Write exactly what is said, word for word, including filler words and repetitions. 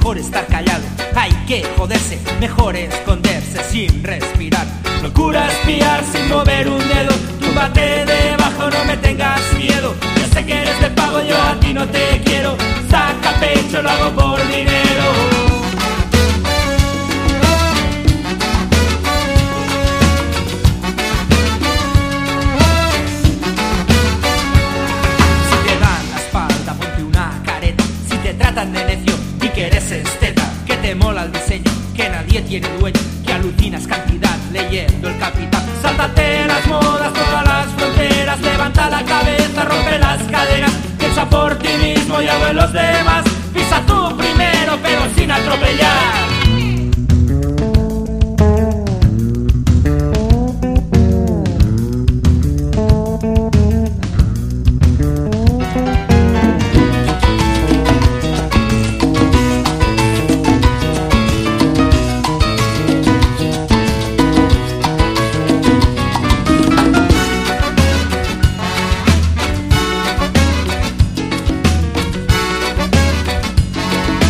mejor estar callado. Hay que joderse, mejor esconderse sin respirar. Procura espiar sin mover un dedo. Túmbate debajo, no me tengas miedo. Yo sé que eres de pago, yo a ti no te quiero. Saca pecho, lo hago por dinero. Tratan de necio y que eres esteta, que te mola el diseño, que nadie tiene dueño, que alucinas cantidad leyendo el Capital. Sáltate las modas, todas las fronteras, levanta la cabeza, rompe las cadenas, piensa por ti mismo y hago en los demás, pisa tu